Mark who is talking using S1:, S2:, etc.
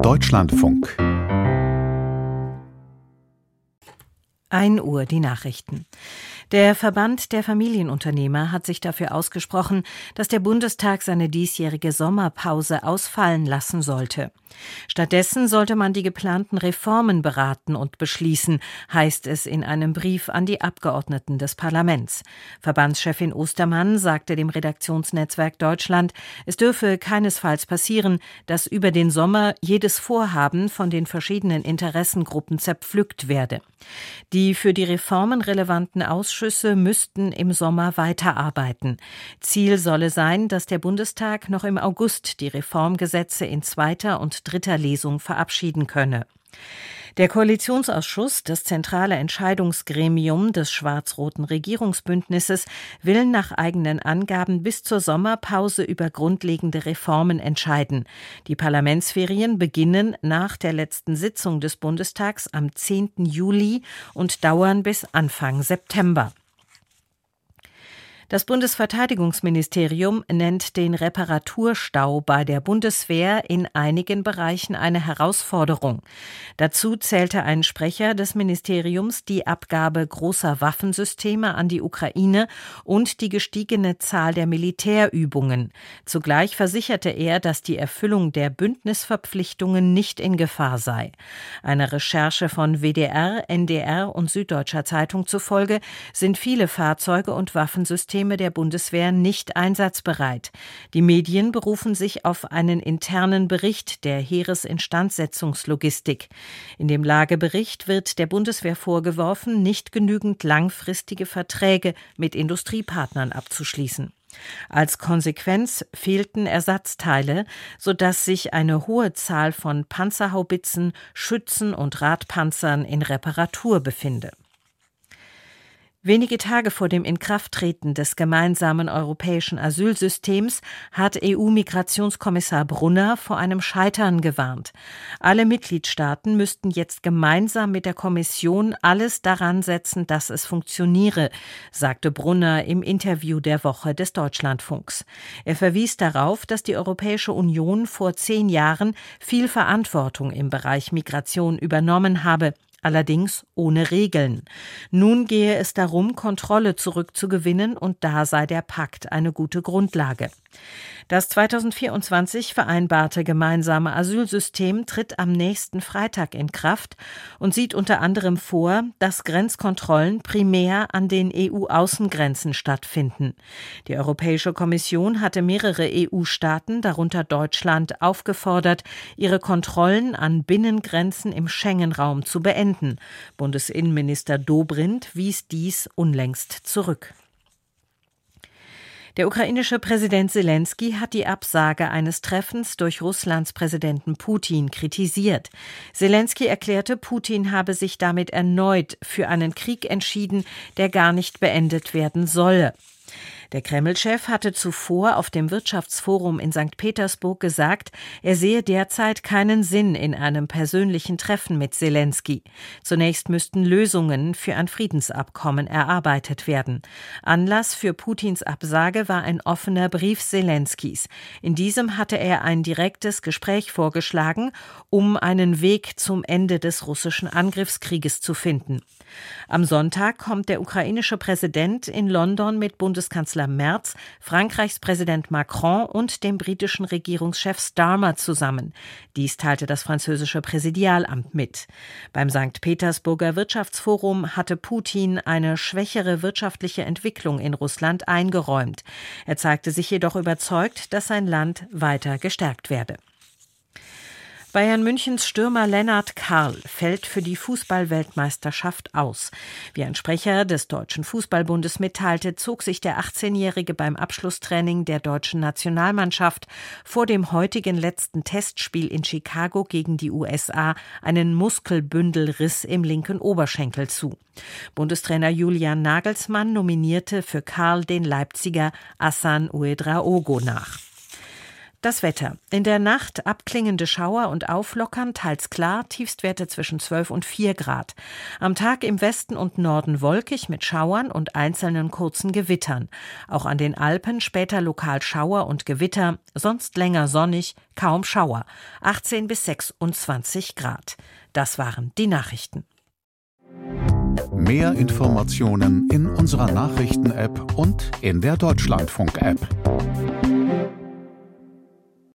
S1: Deutschlandfunk.
S2: 1 Uhr die Nachrichten. Der Verband der Familienunternehmer hat sich dafür ausgesprochen, dass der Bundestag seine diesjährige Sommerpause ausfallen lassen sollte. Stattdessen sollte man die geplanten Reformen beraten und beschließen, heißt es in einem Brief an die Abgeordneten des Parlaments. Verbandschefin Ostermann sagte dem Redaktionsnetzwerk Deutschland, es dürfe keinesfalls passieren, dass über den Sommer jedes Vorhaben von den verschiedenen Interessengruppen zerpflückt werde. Die für die Reformen relevanten Ausschüsse müssten im Sommer weiterarbeiten. Ziel solle sein, dass der Bundestag noch im August die Reformgesetze in zweiter und dritter Lesung verabschieden könne. Der Koalitionsausschuss, das zentrale Entscheidungsgremium des schwarz-roten Regierungsbündnisses, will nach eigenen Angaben bis zur Sommerpause über grundlegende Reformen entscheiden. Die Parlamentsferien beginnen nach der letzten Sitzung des Bundestags am 10. Juli und dauern bis Anfang September. Das Bundesverteidigungsministerium nennt den Reparaturstau bei der Bundeswehr in einigen Bereichen eine Herausforderung. Dazu zählte ein Sprecher des Ministeriums die Abgabe großer Waffensysteme an die Ukraine und die gestiegene Zahl der Militärübungen. Zugleich versicherte er, dass die Erfüllung der Bündnisverpflichtungen nicht in Gefahr sei. Einer Recherche von WDR, NDR und Süddeutscher Zeitung zufolge sind viele Fahrzeuge und Waffensysteme der Bundeswehr nicht einsatzbereit. Die Medien berufen sich auf einen internen Bericht der Heeresinstandsetzungslogistik. In dem Lagebericht wird der Bundeswehr vorgeworfen, nicht genügend langfristige Verträge mit Industriepartnern abzuschließen. Als Konsequenz fehlten Ersatzteile, sodass sich eine hohe Zahl von Panzerhaubitzen, Schützen und Radpanzern in Reparatur befinde. Wenige Tage vor dem Inkrafttreten des gemeinsamen europäischen Asylsystems hat EU-Migrationskommissar Brunner vor einem Scheitern gewarnt. Alle Mitgliedstaaten müssten jetzt gemeinsam mit der Kommission alles daran setzen, dass es funktioniere, sagte Brunner im Interview der Woche des Deutschlandfunks. Er verwies darauf, dass die Europäische Union vor 10 Jahren viel Verantwortung im Bereich Migration übernommen habe. Allerdings ohne Regeln. Nun gehe es darum, Kontrolle zurückzugewinnen und da sei der Pakt eine gute Grundlage. Das 2024 vereinbarte gemeinsame Asylsystem tritt am nächsten Freitag in Kraft und sieht unter anderem vor, dass Grenzkontrollen primär an den EU-Außengrenzen stattfinden. Die Europäische Kommission hatte mehrere EU-Staaten, darunter Deutschland, aufgefordert, ihre Kontrollen an Binnengrenzen im Schengen-Raum zu beenden. Bundesinnenminister Dobrindt wies dies unlängst zurück. Der ukrainische Präsident Selenskyj hat die Absage eines Treffens durch Russlands Präsidenten Putin kritisiert. Selenskyj erklärte, Putin habe sich damit erneut für einen Krieg entschieden, der gar nicht beendet werden solle. Der Kreml-Chef hatte zuvor auf dem Wirtschaftsforum in St. Petersburg gesagt, er sehe derzeit keinen Sinn in einem persönlichen Treffen mit Selenskyj. Zunächst müssten Lösungen für ein Friedensabkommen erarbeitet werden. Anlass für Putins Absage war ein offener Brief Selenskys. In diesem hatte er ein direktes Gespräch vorgeschlagen, um einen Weg zum Ende des russischen Angriffskrieges zu finden. Am Sonntag kommt der ukrainische Präsident in London mit Bundeskanzler Merz, Frankreichs Präsident Macron und dem britischen Regierungschef Starmer zusammen. Dies teilte das französische Präsidialamt mit. Beim St. Petersburger Wirtschaftsforum hatte Putin eine schwächere wirtschaftliche Entwicklung in Russland eingeräumt. Er zeigte sich jedoch überzeugt, dass sein Land weiter gestärkt werde. Bayern Münchens Stürmer Lennart Karl fällt für die Fußball-Weltmeisterschaft aus. Wie ein Sprecher des Deutschen Fußballbundes mitteilte, zog sich der 18-Jährige beim Abschlusstraining der deutschen Nationalmannschaft vor dem heutigen letzten Testspiel in Chicago gegen die USA einen Muskelbündelriss im linken Oberschenkel zu. Bundestrainer Julian Nagelsmann nominierte für Karl den Leipziger Hassan Ouedraogo nach. Das Wetter. In der Nacht abklingende Schauer und Auflockern, teils klar, Tiefstwerte zwischen 12 und 4 Grad. Am Tag im Westen und Norden wolkig mit Schauern und einzelnen kurzen Gewittern. Auch an den Alpen später lokal Schauer und Gewitter, sonst länger sonnig, kaum Schauer. 18 bis 26 Grad. Das waren die Nachrichten.
S1: Mehr Informationen in unserer Nachrichten-App und in der Deutschlandfunk-App.